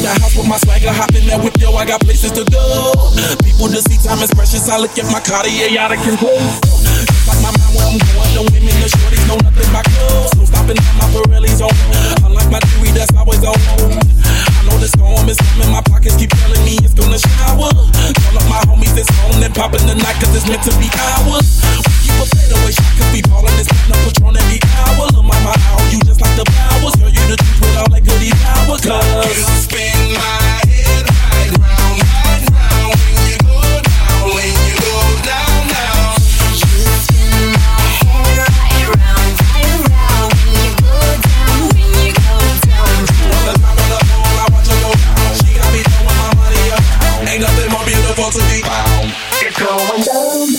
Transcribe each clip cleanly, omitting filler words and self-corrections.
the house with my swagger, hop in that whip, yo, I got places to go. People to see time is precious, I look at my Cartier out of control. Just like my mind where I'm going, the women, the shorties know nothing but clothes. No stopping at my Pirelli's on. Unlike my jewelry that's always on. I know the storm is coming, my pockets keep telling me it's gonna shower. Call up my homies that's home and popping the night, cause it's meant to be ours. We keep a fadeaway shot, cause we ballin' this platinum Patron every hour. Look, mama, how you just like the powers. Girl, you the truth with all that goodie power, cause you spin my head right round, when you go down, when you go down, down. You spin my head right round, when you go down, when you go down. On the top of the pole, I watch her go down. She got me throwing my money up. Ain't nothing more beautiful to be found. It's going down.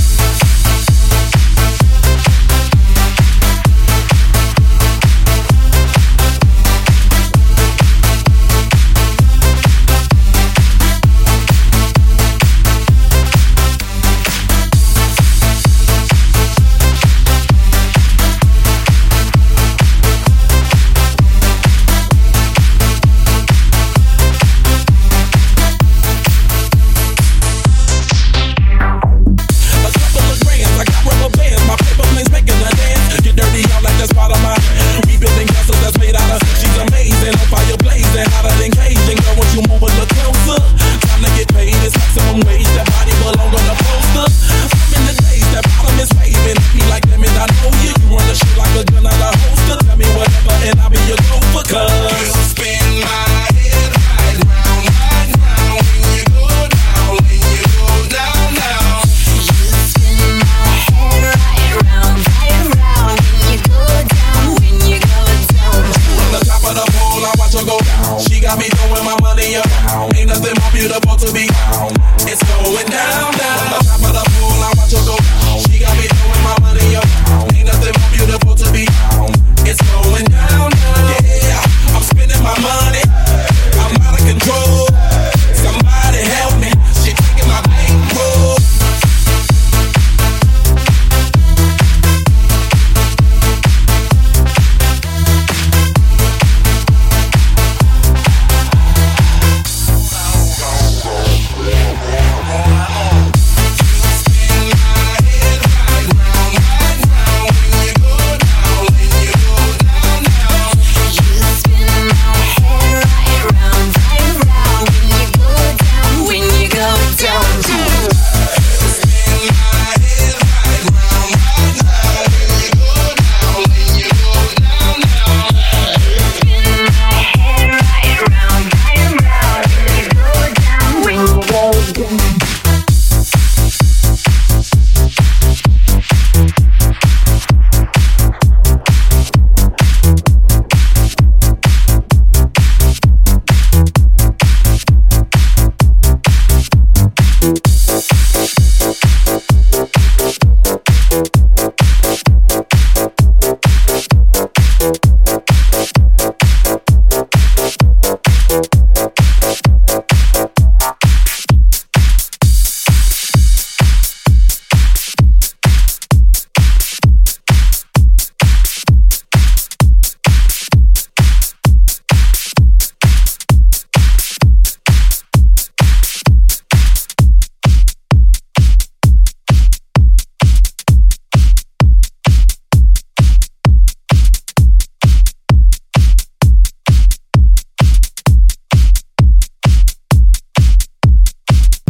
She got me throwing my money up. Ain't nothing more beautiful to be found. It's going down, down. On the top of the pool, I watch her go down. She got me throwing my money up. Ain't nothing more beautiful to be found. It's going down.